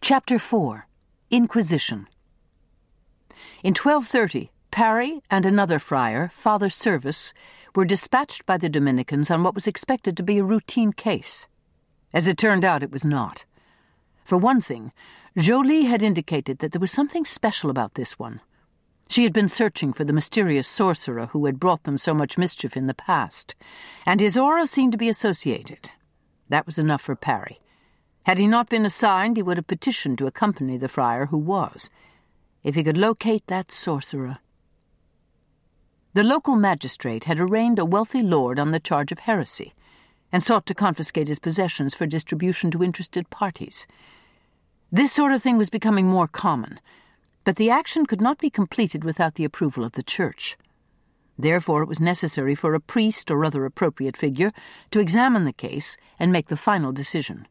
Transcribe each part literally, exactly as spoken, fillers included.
Chapter four. Inquisition. In twelve thirty, Parry and another friar, Father Service, were dispatched by the Dominicans on what was expected to be a routine case. As it turned out, it was not. For one thing, Joly had indicated that there was something special about this one. She had been searching for the mysterious sorcerer who had brought them so much mischief in the past, and his aura seemed to be associated. That was enough for Parry. Had he not been assigned, he would have petitioned to accompany the friar who was, if he could locate that sorcerer. The local magistrate had arraigned a wealthy lord on the charge of heresy, and sought to confiscate his possessions for distribution to interested parties. This sort of thing was becoming more common, but the action could not be completed without the approval of the Church. Therefore it was necessary for a priest or other appropriate figure to examine the case and make the final decision.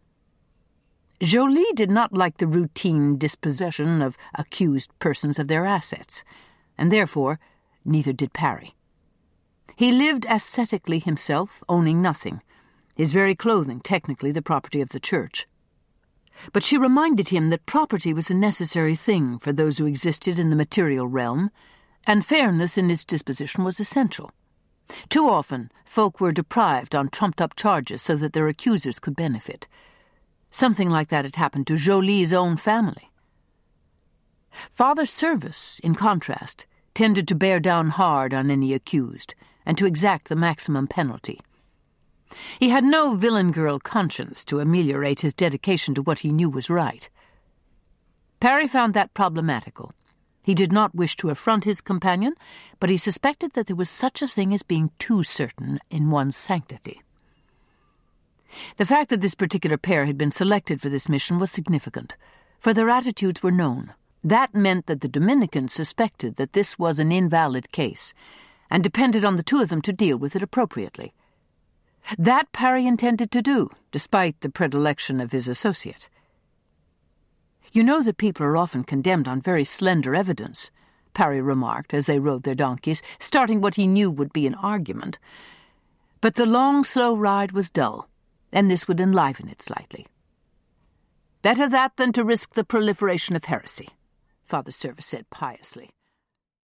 Joly did not like the routine dispossession of accused persons of their assets, and therefore neither did Parry. He lived ascetically himself, owning nothing, his very clothing technically the property of the Church. But she reminded him that property was a necessary thing for those who existed in the material realm, and fairness in its disposition was essential. Too often, folk were deprived on trumped-up charges so that their accusers could benefit. Something like that had happened to Joly's own family. Father Service, in contrast, tended to bear down hard on any accused, and to exact the maximum penalty. He had no villain-girl conscience to ameliorate his dedication to what he knew was right. Parry found that problematical. He did not wish to affront his companion, but he suspected that there was such a thing as being too certain in one's sanctity. The fact that this particular pair had been selected for this mission was significant, for their attitudes were known. That meant that the Dominicans suspected that this was an invalid case, and depended on the two of them to deal with it appropriately. That Parry intended to do, despite the predilection of his associate. "You know that people are often condemned on very slender evidence," Parry remarked as they rode their donkeys, starting what he knew would be an argument. But the long, slow ride was dull, and this would enliven it slightly. "Better that than to risk the proliferation of heresy," Father Service said piously.